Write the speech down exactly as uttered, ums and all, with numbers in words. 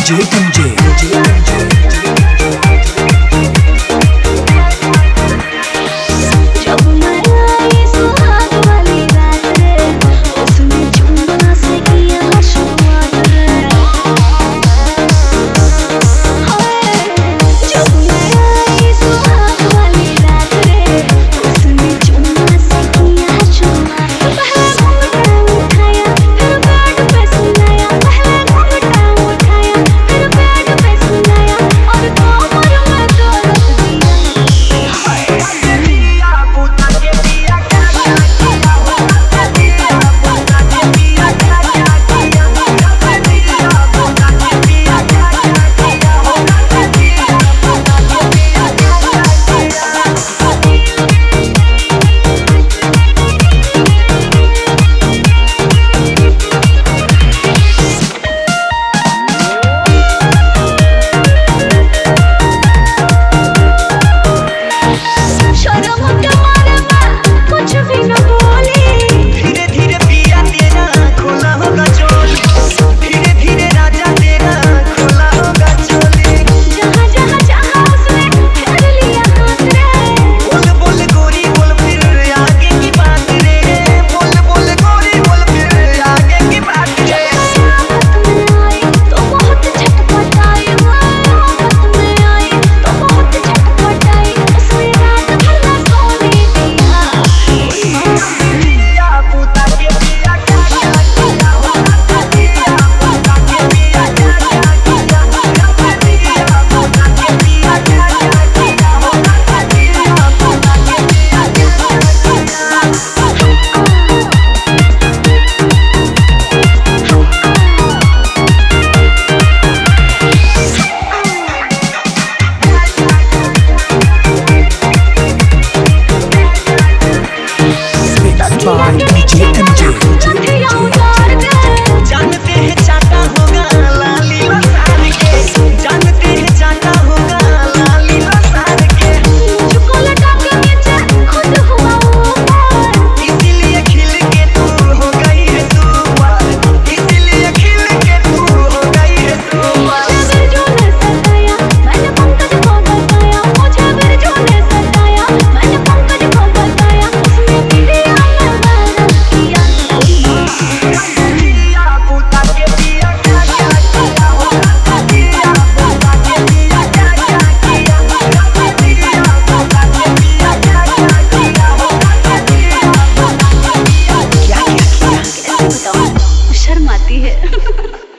DJ MJ DJ MJ by DJ MJ जानते हैं चाटा होगा लाली लसार के, जानते हैं चाटा होगा लाली लसार के, मुझको लटा के नीचे खुद हुआ ऊपर, इसीलिए खिल के तू हो गई है सुपर, इसीलिए खिल के तू हो गई है सुपर। मुझे बिरजू ने सताया, मैंने पंकज को बताया, मुझे बिरजू ने सताया, मैंने पंकज को बताया, उसने पीड़िया में वायरल किया। दिया पूता के दिया क्या क्या किया होगा, दिया पूता के दिया क्या क्या किया होगा, दिया पूता के दिया क्या क्या किया होगा, दिया पूता के दिया क्या क्या किया। कैसे बताऊं, शर्म आती है।